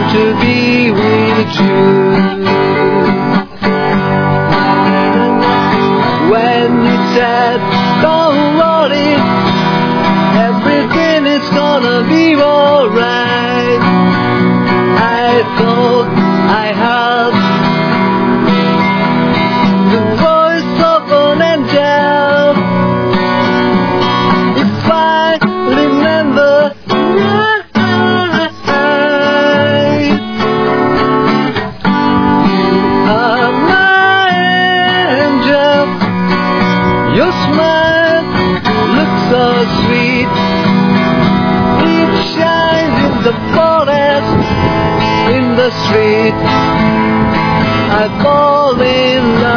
to be with you. When you said, don't worry, everything is gonna be alright, I thought I heard the voice of an angel. If I remember right, you are my angel. Your smile looks so sweet. It shines in the forest, in the street. I fall in love.